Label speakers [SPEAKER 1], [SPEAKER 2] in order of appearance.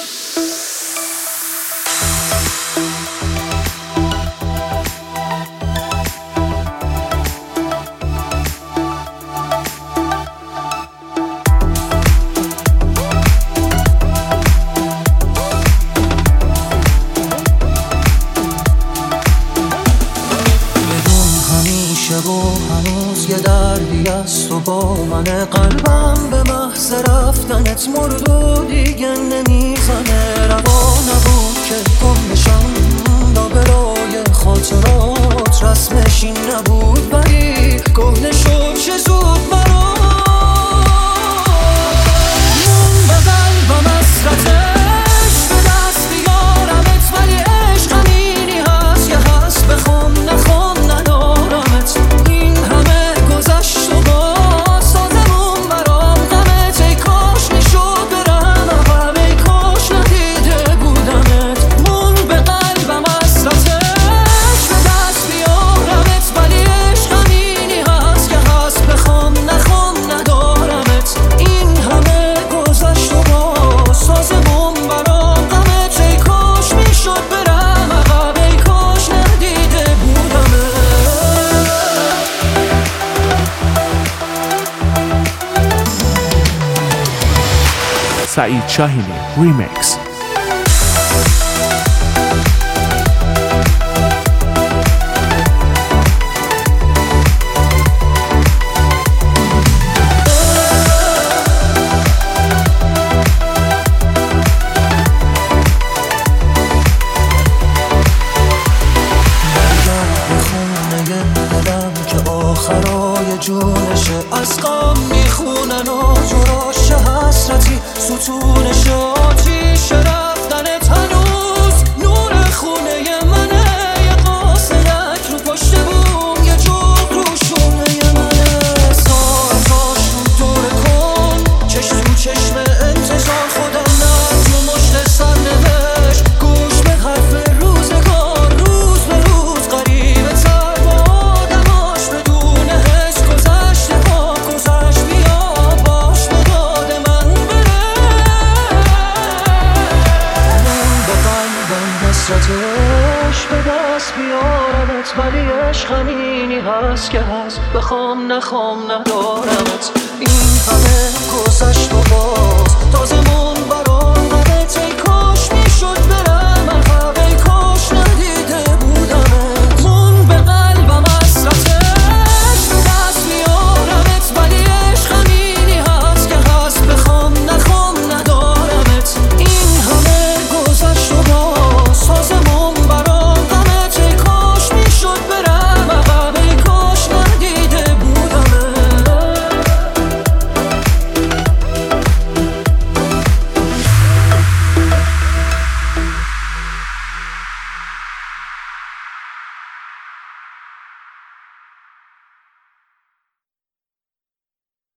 [SPEAKER 1] هنوز یه دردی است و با من قلبم به محض رفتنت مرد و دیگه نمیزنه. روا نبود که گم نشم برای خاطرات، رسمش این نبود ولی کهنه شد چه زود برام. مون به قلبم حسرتش به دست بیارمت، ولی عشق همینی هست که هست بخوام نخوام ندارمت. این همه گذشت و باز سازمون برام غمت. ای کاش میشد برم عقب، ای کاش ندیده بودمت. مون به قلبم حسرتش به دست بیارمت، ولی عشق همینی هست که هست بخوام نخوام ندارمت. این همه گذشت و باز سازمون برام غمت. ای کاش میشد برم عقب، ای کاش ندیده بودمت.
[SPEAKER 2] سعید شاهینی ریمیکس.
[SPEAKER 1] آخرای جونشه از غم میخونن و جراش حسرتی ستونش آتیش رفتنت هنوز نور خونه منه. یه قاصدک رو پشت بوم، یه جوق رو شونه منه. ساعتاش رو دوره کن، چشم تو چشم انتظار خودم نه تو مشت سر نوشت. گوش به حرف روزگار، روز به روز قریبه تر با آدماش بدون حس. گذشته ها گذشت بیا باش به داد من بره. من به قلبم حسرتش به دست بیارمت، ولی عشق همینی هست که هست بخوام نخوام ندارمت. این همه گذشت و باز